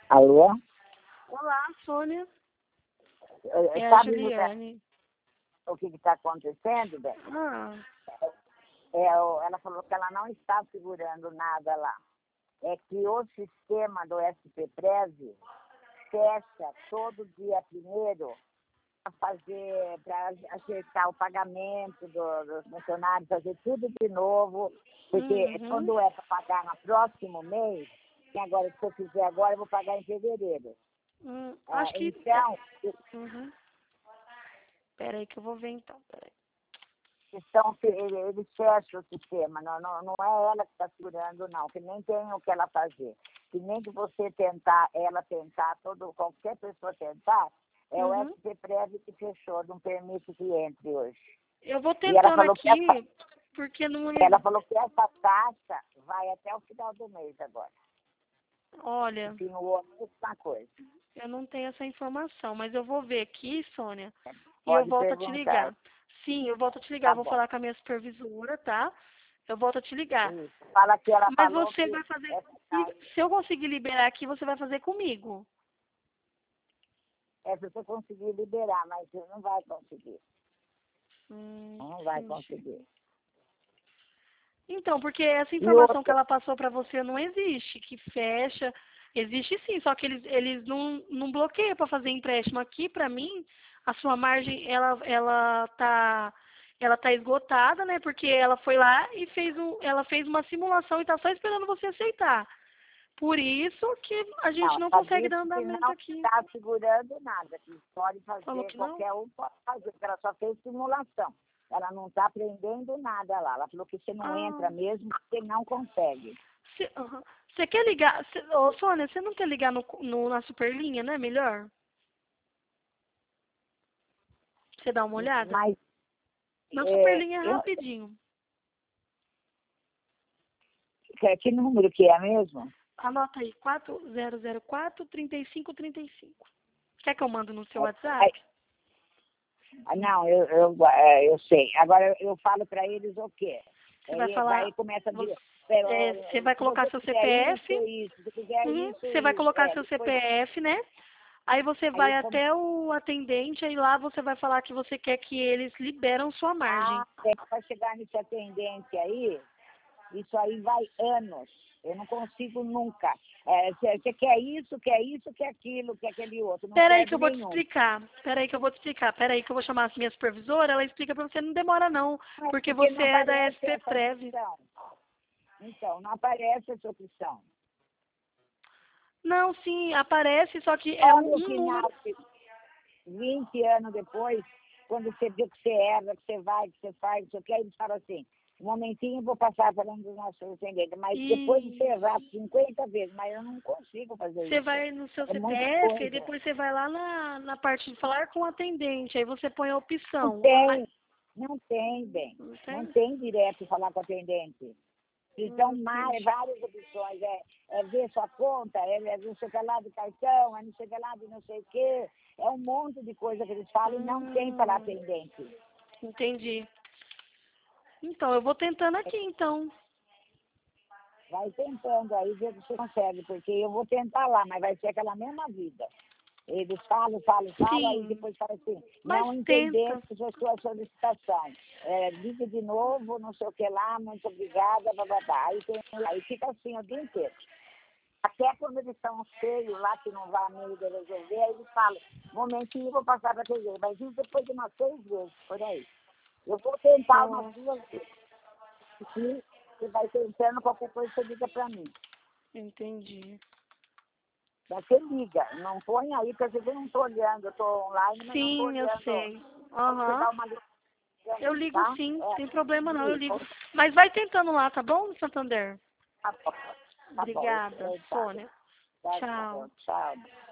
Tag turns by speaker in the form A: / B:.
A: Alô?
B: Olá, Sônia. É a
A: Sabe
B: Juliane.
A: o que está acontecendo, Bem?
B: Ah,
A: Ela falou que ela não está segurando nada lá. É que o sistema do SPPREV fecha todo dia primeiro para acertar o pagamento dos funcionários, fazer tudo de novo, porque quando é para pagar no próximo mês, que agora, se eu fizer agora, eu vou pagar em fevereiro.
B: acho que...
A: Então,
B: Peraí que eu vou ver então, peraí.
A: eles fecham o sistema, não é ela que está segurando, não, que nem tem o que ela fazer. Que nem que você tentar, qualquer pessoa tentar, é o SPPREV que fechou, não permite que entre hoje.
B: Eu vou tentando aqui, porque não é...
A: Ela falou que essa taxa vai até o final do mês agora.
B: Olha,
A: E no outro, mesma coisa.
B: eu não tenho essa informação, mas eu vou ver aqui, Sônia, e
A: Pode
B: eu volto a te
A: perguntar.
B: ligar. Sim, eu volto a te ligar,
A: Tá
B: vou
A: bom.
B: falar com a minha supervisora, tá? Eu volto a te ligar.
A: Isso. Fala que ela
B: Mas
A: falou
B: você
A: que
B: vai fazer...
A: essa taxa,
B: Se eu conseguir liberar aqui, você vai fazer comigo.
A: se você conseguir liberar, mas você não vai conseguir. Não vai
B: Entendi.
A: conseguir.
B: Então, porque essa
A: E
B: informação
A: outra,
B: que ela passou para você não existe, que fecha, existe sim, só que eles não bloqueiam para fazer empréstimo. Aqui, para mim, a sua margem, ela tá esgotada, né? Porque ela foi lá e ela fez uma simulação e está só esperando você aceitar. Por isso que a gente não
A: ela
B: consegue dar
A: disse que
B: andamento
A: não
B: aqui.
A: está segurando nada, que pode
B: Falou
A: fazer,
B: que não?
A: qualquer um pode fazer, porque ela só fez simulação. Ela não está aprendendo nada lá. Ela falou que você não entra mesmo, porque não consegue.
B: Você quer ligar? Ô, Sônia, você não quer ligar na Superlinha, não é melhor? Você dá uma olhada?
A: Mas
B: Na Superlinha é rapidinho.
A: que número que é mesmo?
B: Anota aí, 4004-3535. Quer que eu mando no seu WhatsApp?
A: Não, eu sei. Agora eu falo para eles o quê?
B: Você vai falar...
A: Daí começa a dizer,
B: Você vai colocar seu CPF.
A: Se quiser isso,
B: Você vai colocar seu
A: depois,
B: CPF, né? Aí você vai até o atendente, aí lá você vai falar que você quer que eles liberam sua margem.
A: Para chegar nesse atendente aí, isso aí vai anos. Eu não consigo nunca. Você quer isso, quer aquilo, quer aquele outro.
B: Peraí que eu vou te explicar. Peraí que eu vou chamar a minha supervisora, ela explica pra você, não demora não, porque você é da SPPREV.
A: Então, não aparece essa opção.
B: Não, sim, aparece, só que é um número.
A: 20 anos depois, quando você viu que você erra, que você vai, que você faz, não sei o que, aí eles falam assim, um momentinho, vou passar falando dos nossos atendentes, mas depois de você errar 50 vezes, mas eu não consigo fazer isso.
B: Você vai no seu CPF e depois você vai lá na parte de falar com o atendente, aí você põe a opção.
A: Não tem, bem. Não tem direto falar com o atendente. Então, várias opções. É ver sua conta, é não sei o que lá do cartão, é não sei o que lá de não sei o quê. É um monte de coisa que eles falam e não tem para atendente.
B: Entendi. Então, eu vou tentando aqui, então.
A: Vai tentando aí, ver se você consegue, porque eu vou tentar lá, mas vai ser aquela mesma vida. Eles falam, aí depois falam assim, não entendemos a sua solicitação. Liga de novo, não sei o que lá, muito obrigada, bababá. Aí fica assim o dia inteiro. Até quando eles estão cheios lá, que não vai meio de resolver, aí eles falam, momentinho, vou passar para TV. Mas isso depois de umas 6 vezes, por aí. Eu vou tentar umas 2 vezes. E você vai tentando, qualquer coisa você liga para mim.
B: Entendi.
A: Você liga, não põe aí, porque eu não estou olhando, eu estou online, mas não estou olhando.
B: Eu sei. Eu ligo sim, sem problema não, eu ligo. Mas vai tentando lá, tá bom, Santander?
A: Tá bom.
B: Obrigada, Sônia. Tchau.
A: Tchau.